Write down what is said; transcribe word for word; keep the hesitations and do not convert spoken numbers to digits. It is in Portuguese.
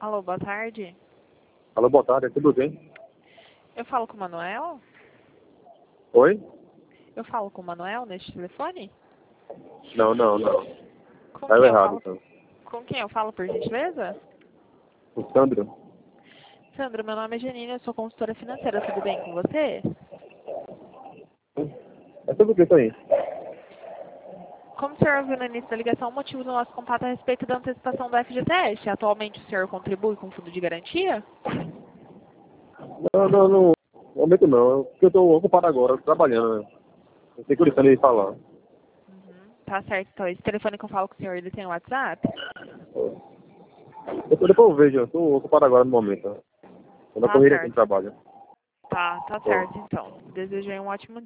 Alô, boa tarde. Alô, boa tarde, tudo bem? Eu falo com o Manuel? Oi? Eu falo com o Manuel neste telefone? Não, não, não. Com Saiu quem eu errado, falo? então. Com quem eu falo, por gentileza? O Sandro? Sandra, meu nome é Janine, eu sou consultora financeira, tudo bem com você? É sobre o que isso aí? Como o senhor viu no início da ligação, o motivo do nosso contato é a respeito da antecipação do F G T S. Atualmente o senhor contribui com fundo de garantia? Não, não, não. No momento não. Porque eu estou ocupado agora, trabalhando. Não sei que ele falar. Uhum, tá certo, então. Esse telefone que eu falo com o senhor, ele tem WhatsApp? Eu, depois eu vejo, eu estou ocupado agora no momento. Estou na Tá correria aqui no certo. trabalho. Tá, tá Tô. certo, então. Desejo aí um ótimo